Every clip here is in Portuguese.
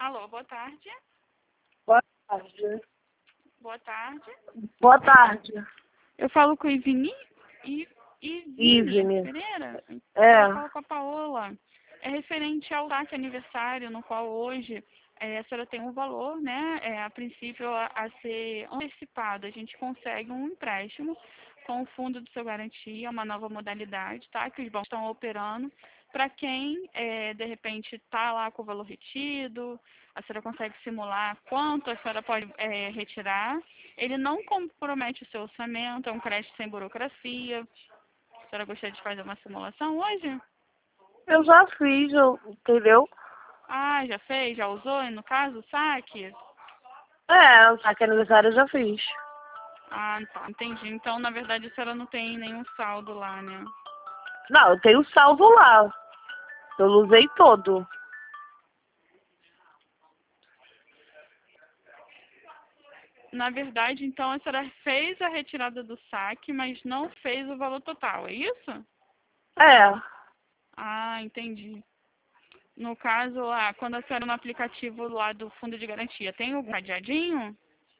Alô, boa tarde. Boa tarde. Boa tarde. Boa tarde. Eu falo com o Ivini Ivini. Pereira? É. Eu falo com a Paola. É referente ao saque aniversário, no qual hoje a senhora tem um valor, né? A princípio a ser antecipado. A gente consegue um empréstimo com o fundo do seu garantia, uma nova modalidade, tá? Que os bancos estão operando. Para quem, de repente, está lá com o valor retido, a senhora consegue simular quanto a senhora pode retirar. Ele não compromete o seu orçamento, é um crédito sem burocracia. A senhora gostaria de fazer uma simulação hoje? Eu já fiz, entendeu? Ah, já fez? Já usou, no caso, o saque? É, o saque aniversário eu já fiz. Ah, tá, entendi. Então, na verdade, a senhora não tem nenhum saldo lá, né? Não, eu tenho saldo lá. Eu usei todo. Na verdade, então, a senhora fez a retirada do saque, mas não fez o valor total, é isso? É. Ah, entendi. No caso, quando a senhora no aplicativo lá do fundo de garantia, tem algum cadeadinho?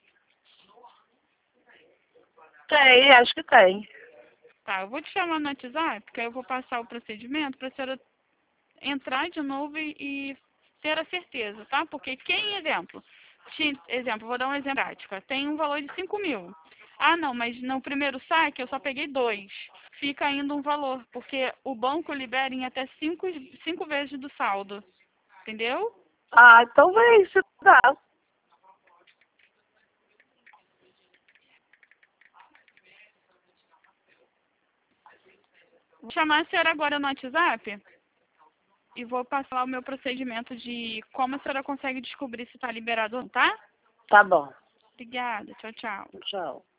Tem, acho que tem. Tá, eu vou te chamar no WhatsApp, porque aí eu vou passar o procedimento para a senhora entrar de novo e ter a certeza, tá? Porque vou dar um exemplo prático, tem um valor de 5.000. Ah, não, mas no primeiro saque eu só peguei 2. Fica ainda um valor, porque o banco libera em até 5 vezes do saldo, entendeu? Ah, então vem, se dá. Vou chamar a senhora agora no WhatsApp e vou passar lá o meu procedimento de como a senhora consegue descobrir se está liberado ou não, tá? Tá bom. Obrigada, tchau, tchau. Tchau.